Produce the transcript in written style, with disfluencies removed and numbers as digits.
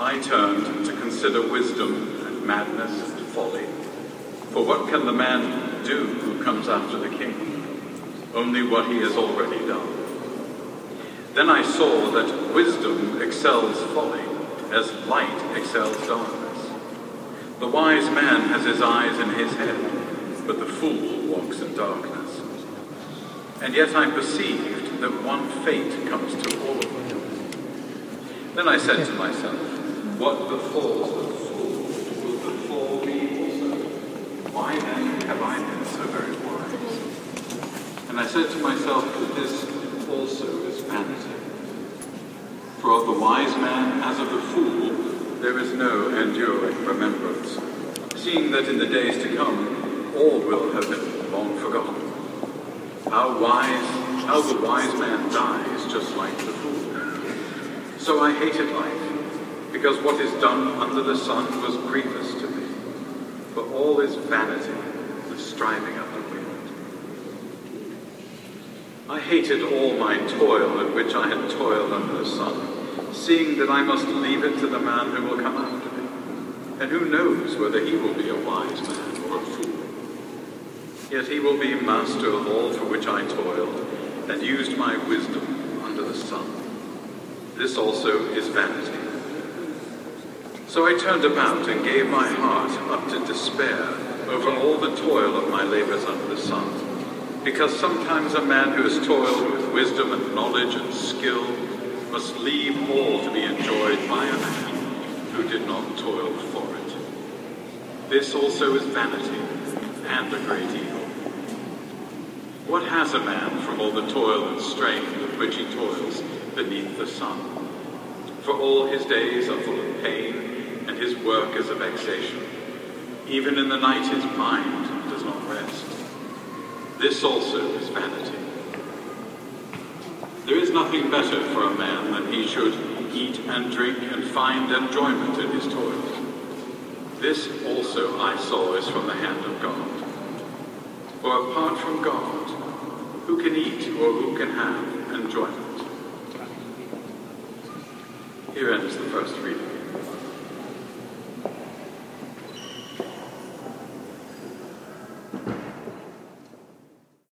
I turned to consider wisdom and madness and folly. For what can the man do who comes after the king? Only what he has already done. Then I saw that wisdom excels folly, as light excels darkness. The wise man has his eyes in his head, but the fool walks in darkness. And yet I perceived that one fate comes to all of them. Then I said to myself, what befalls the fool will befall me also. Why then have I been so very wise? And I said to myself that this also is vanity. For of the wise man as of the fool there is no enduring remembrance, seeing that in the days to come all will have been long forgotten. How the wise man dies just like the fool. So I hated life, because what is done under the sun was grievous to me. For all is vanity, the striving of the wind. I hated all my toil at which I had toiled under the sun, seeing that I must leave it to the man who will come after me. And who knows whether he will be a wise man or a fool. Yet he will be master of all for which I toiled, and used my wisdom under the sun. This also is vanity. So I turned about and gave my heart up to despair over all the toil of my labors under the sun, because sometimes a man who has toiled with wisdom and knowledge and skill must leave all to be enjoyed by a man who did not toil for it. This also is vanity and a great evil. What has a man from all the toil and strain with which he toils beneath the sun? For all his days are full of pain, and his work is a vexation. Even in the night his mind does not rest. This also is vanity. There is nothing better for a man than he should eat and drink and find enjoyment in his toils. This also I saw is from the hand of God. For apart from God, who can eat or who can have enjoyment? Here ends the first reading.